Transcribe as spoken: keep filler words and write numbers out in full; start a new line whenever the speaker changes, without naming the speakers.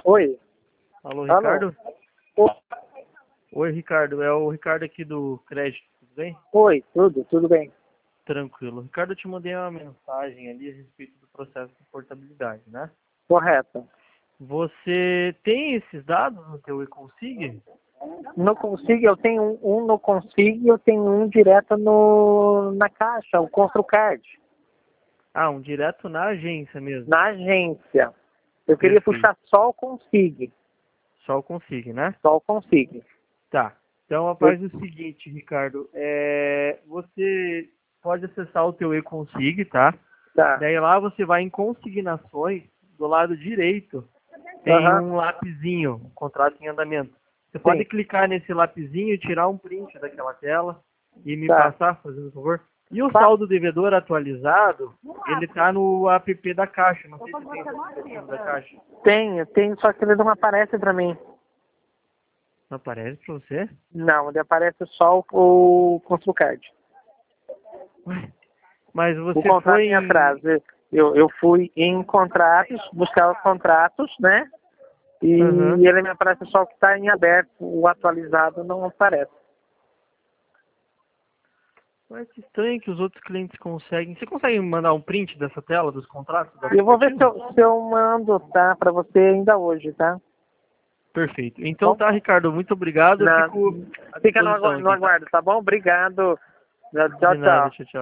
Oi.
Alô,
Alô.
Ricardo?
O-
Oi, Ricardo. É o Ricardo aqui do Crédito, tudo bem?
Oi, tudo, tudo bem.
Tranquilo. Ricardo, eu te mandei uma mensagem ali a respeito do processo de portabilidade, né?
Correto.
Você tem esses dados no teu e-consig?
No Consig, eu tenho um, um no Consig e eu tenho um direto no, na caixa, o ConstruCard,
Ah, um direto na agência mesmo.
na agência. Eu queria
Perfeito.
puxar só o Consig,
Só o consig, né?
só o Consig.
Tá. Então, faz o seguinte, Ricardo. É... Você pode acessar o teu e-consig, tá?
Tá.
Daí lá você vai em consignações, do lado direito, tem
Aham,
um lapisinho, um contrato em andamento. Você pode
sim.
clicar nesse lapisinho, tirar um print daquela tela e me
Tá.
passar, fazendo um favor. E o
Tá.
saldo devedor atualizado, ele tá no app da Caixa. Não sei se tem esse aplicativo da Caixa.
Tenho, tenho, só que ele não aparece pra mim.
Não aparece pra você?
Não, ele aparece só o, o ConstruCard.
Ué, mas
O
você
contrato
foi
em
em...
atraso. Eu, eu fui em contratos, buscar os contratos, né? E
Aham.
ele me aparece só o que está em aberto, o atualizado não aparece.
Ué, que estranho que os outros clientes conseguem. Você consegue me mandar um print dessa tela dos contratos do
E eu vou ver se
aplicativo?
eu, se eu mando, tá? Para você ainda hoje, tá?
Perfeito. Então
Bom?
tá, Ricardo, muito obrigado. Eu
Na,
fico à
fica no,
disposição
agu- no
aqui, tá?
aguardo, tá bom? Obrigado.
De
Tchau,
nada,
tchau.
tchau, tchau.